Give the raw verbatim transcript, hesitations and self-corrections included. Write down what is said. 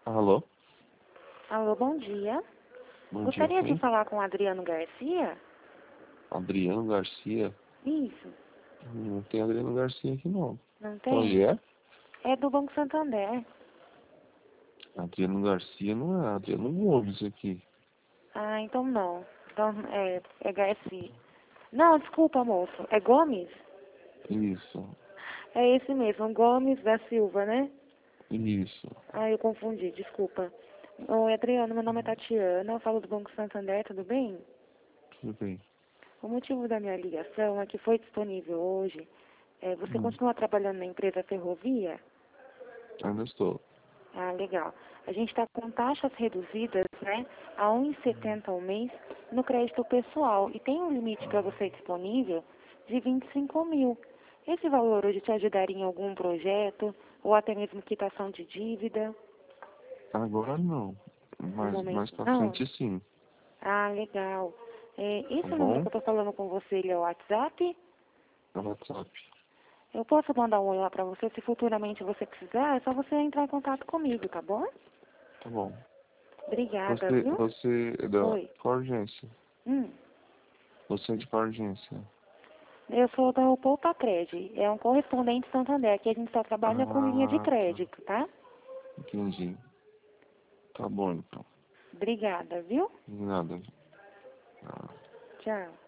Alô? Alô, bom dia. Bom Gostaria dia, de sim. falar com o Adriano Garcia? Adriano Garcia? Isso, Não tem Adriano Garcia aqui, não. não Onde tem? é? É do Banco Santander. Adriano Garcia não é Adriano Gomes aqui. Ah, então não. Então é, é Garcia. Não, desculpa, moço. É Gomes? Isso, É esse mesmo, Gomes da Silva, né? isso. Ah, eu confundi, desculpa. Oi, Adriano, meu nome é Tatiana, eu falo do Banco Santander, tudo bem? Tudo bem. O motivo da minha ligação é que foi disponível hoje. É, você Hum, continua trabalhando na empresa Ferrovia? ainda estou. Ah, legal. A gente está com taxas reduzidas, né, a um e setenta ao mês no crédito pessoal. E tem um limite para você disponível de vinte e cinco mil. Esse valor hoje te ajudaria em algum projeto ou até mesmo quitação de dívida? Agora não. No Mas mais momento pra não? frente sim. Ah, legal. É, Tá esse número bom? que eu estou falando com você, ele é o WhatsApp? No WhatsApp. Eu posso mandar um oi lá para você, se futuramente você precisar, é só você entrar em contato comigo, tá bom? Tá bom. Obrigada, Você, viu? você é da Oi. qual agência? Hum. Você é de qual agência? Eu sou da Poupa Cred, é um correspondente Santander, que a gente só trabalha com linha de Ah, tá. crédito, tá? Entendi. Tá bom, então. Obrigada, viu? Nada. Ah. Tchau.